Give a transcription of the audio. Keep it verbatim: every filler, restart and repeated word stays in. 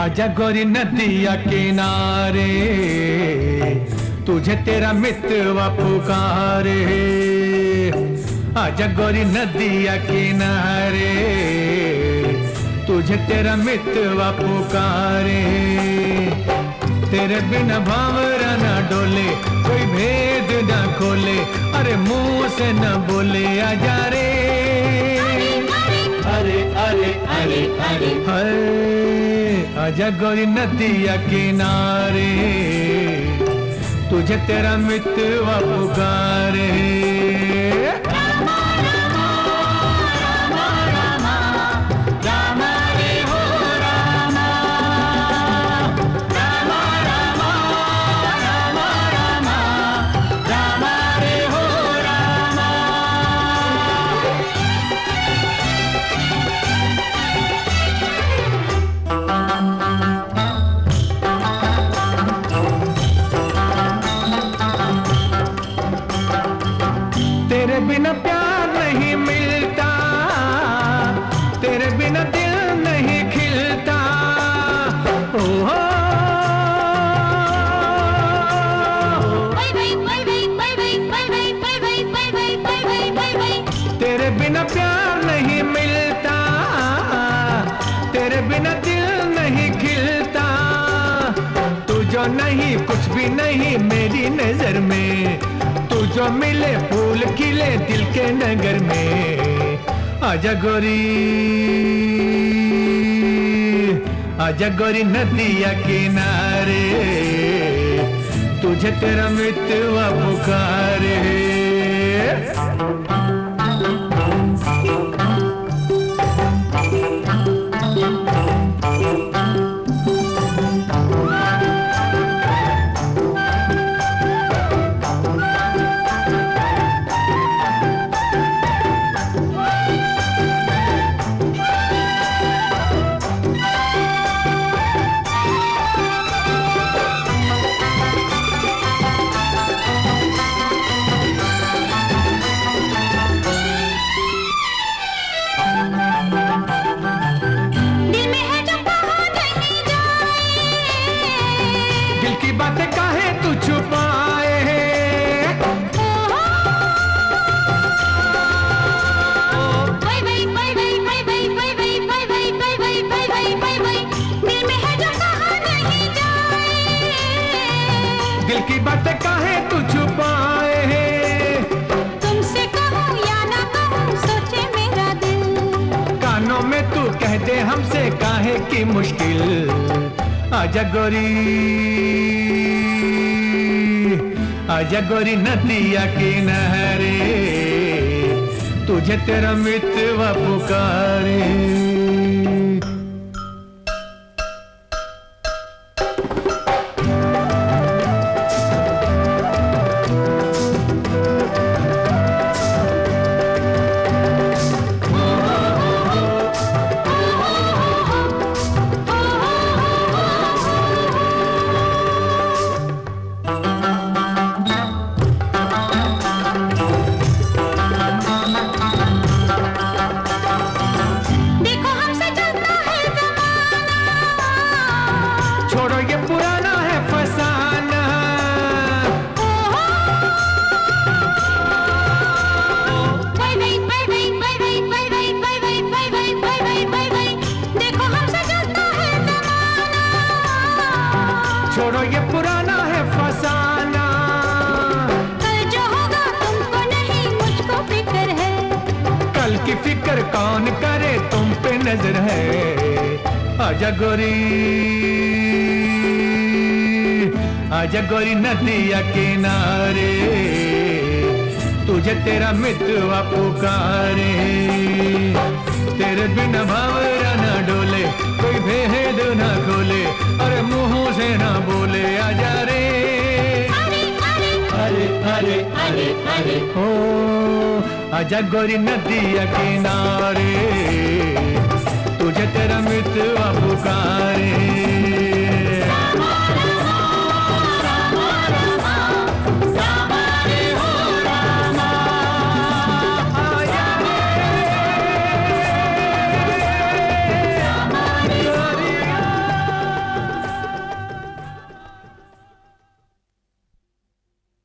आजा गोरी नदिया किनारे, तुझे तेरा मितवा पुकारे। आजा गोरी नदिया किनारे, तुझे तेरा मितवा पुकारे। तेरे बिना भावरा न डोले, कोई भेद न खोले, अरे मुंह से न बोले आजा रे। अरे अरे अरे अरे हाय आजा गोरी नदिया किनारे, तुझे तेरा मितवा पुकारे। तेरे बिना प्यार नहीं मिलता, तेरे बिना दिल नहीं खिलता। ओ हो तेरे बिना प्यार नहीं मिलता, तेरे बिना दिल नहीं खिलता। तू जो नहीं कुछ भी नहीं मेरी नजर में, तू जो मिले फूल खिले दिल के नगर में। आजा गोरी, आजा गोरी नदिया किनारे, तुझे तेरा मितवा पुकारे। दिल की बातें काहे तू छुपाए है? दिल की बातें काहे तू छुपाए है? तुमसे कहूँ या ना कहूँ सोचे मेरा दिल। कानों में तू कह दे हमसे काहे की मुश्किल। आजा गोरी, आजा गोरी नदिया किनारे, तुझे तेरा मितवा पुकारे। छोड़ो ये पुराना है फसाना, देखो हमसे चलता है ज़माना। छोड़ो ये पुराना है फसाना। कल जो होगा तुमको नहीं मुझको फिक्र है। कल की फिक्र कौन करे तुम पे नजर है। आजा गोरी, आजा गोरी नदिया किनारे, तुझे तेरा मितवा पुकारे। तेरे बिना भावरा न डोले, कोई भेद न खोले, अरे मुंह से न बोले आजा रे। अरे अरे अरे अरे अरे अरे ओ आजा गोरी नदिया किनारे, तुझे तेरा मितवा पुकारे।